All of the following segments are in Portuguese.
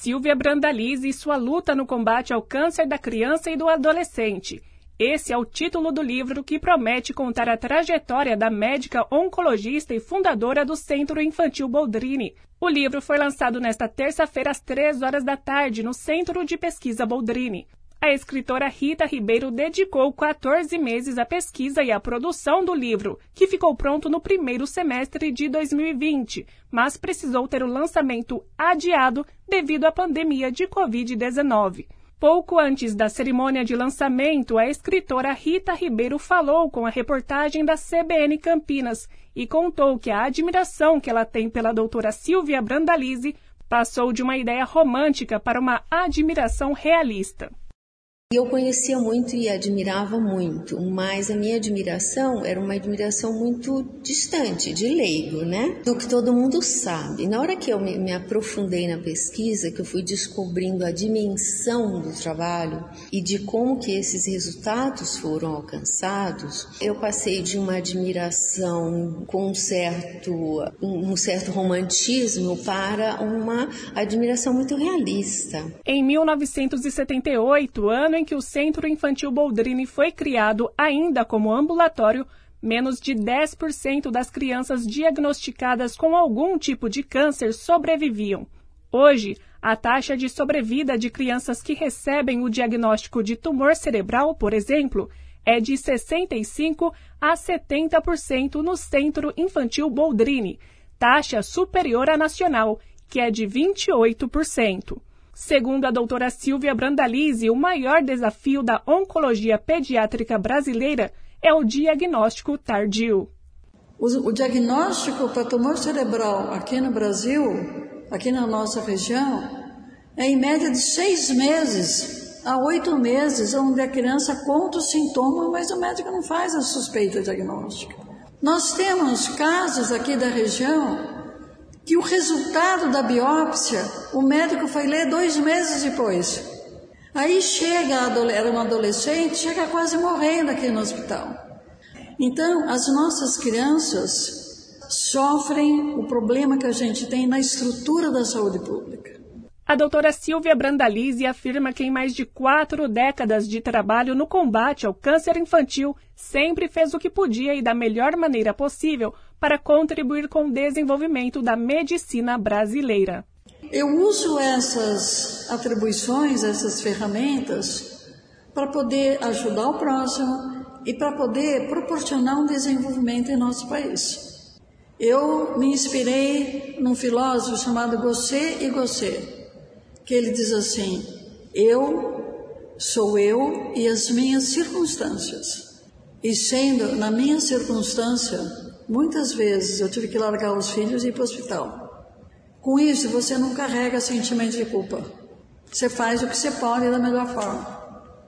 Silvia Brandalize e sua luta no combate ao câncer da criança e do adolescente. Esse é o título do livro que promete contar a trajetória da médica oncologista e fundadora do Centro Infantil Boldrini. O livro foi lançado nesta terça-feira às 15h no Centro de Pesquisa Boldrini. A escritora Rita Ribeiro dedicou 14 meses à pesquisa e à produção do livro, que ficou pronto no primeiro semestre de 2020, mas precisou ter o lançamento adiado devido à pandemia de Covid-19. Pouco antes da cerimônia de lançamento, a escritora Rita Ribeiro falou com a reportagem da CBN Campinas e contou que a admiração que ela tem pela doutora Silvia Brandalize passou de uma ideia romântica para uma admiração realista. Eu conhecia muito e admirava muito, mas a minha admiração era uma admiração muito distante, de leigo, né? Do que todo mundo sabe. Na hora que eu me aprofundei na pesquisa, que eu fui descobrindo a dimensão do trabalho e de como que esses resultados foram alcançados, eu passei de uma admiração com um certo romantismo para uma admiração muito realista. Em 1978, ano em que o Centro Infantil Boldrini foi criado ainda como ambulatório, menos de 10% das crianças diagnosticadas com algum tipo de câncer sobreviviam. Hoje, a taxa de sobrevida de crianças que recebem o diagnóstico de tumor cerebral, por exemplo, é de 65% a 70% no Centro Infantil Boldrini, taxa superior à nacional, que é de 28%. Segundo a doutora Silvia Brandalize, o maior desafio da oncologia pediátrica brasileira é o diagnóstico tardio. O diagnóstico para tumor cerebral aqui no Brasil, aqui na nossa região, é em média de 6 meses a 8 meses, onde a criança conta o sintoma, mas o médico não faz a suspeita diagnóstica. Nós temos casos aqui da região que o resultado da biópsia, o médico foi ler 2 meses depois. Aí era uma adolescente, chega quase morrendo aqui no hospital. Então, as nossas crianças sofrem o problema que a gente tem na estrutura da saúde pública. A doutora Silvia Brandalize afirma que em mais de 4 décadas de trabalho no combate ao câncer infantil, sempre fez o que podia e da melhor maneira possível para contribuir com o desenvolvimento da medicina brasileira. Eu uso essas atribuições, essas ferramentas, para poder ajudar o próximo e para poder proporcionar um desenvolvimento em nosso país. Eu me inspirei num filósofo chamado Gosset e Gosset, que ele diz assim: eu sou eu e as minhas circunstâncias. E sendo na minha circunstância, muitas vezes eu tive que largar os filhos e ir para o hospital. Com isso, você não carrega sentimento de culpa. Você faz o que você pode da melhor forma.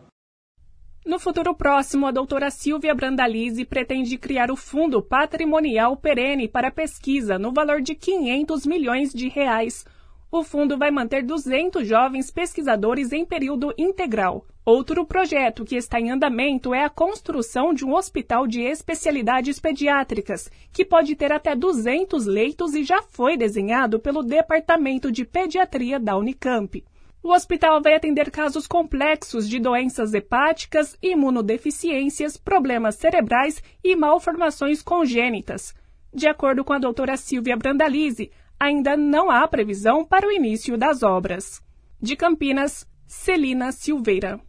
No futuro próximo, a doutora Silvia Brandalize pretende criar o Fundo Patrimonial Perene para Pesquisa no valor de R$500 milhões. O fundo vai manter 200 jovens pesquisadores em período integral. Outro projeto que está em andamento é a construção de um hospital de especialidades pediátricas, que pode ter até 200 leitos e já foi desenhado pelo Departamento de Pediatria da Unicamp. O hospital vai atender casos complexos de doenças hepáticas, imunodeficiências, problemas cerebrais e malformações congênitas. De acordo com a doutora Silvia Brandalize, ainda não há previsão para o início das obras. De Campinas, Celina Silveira.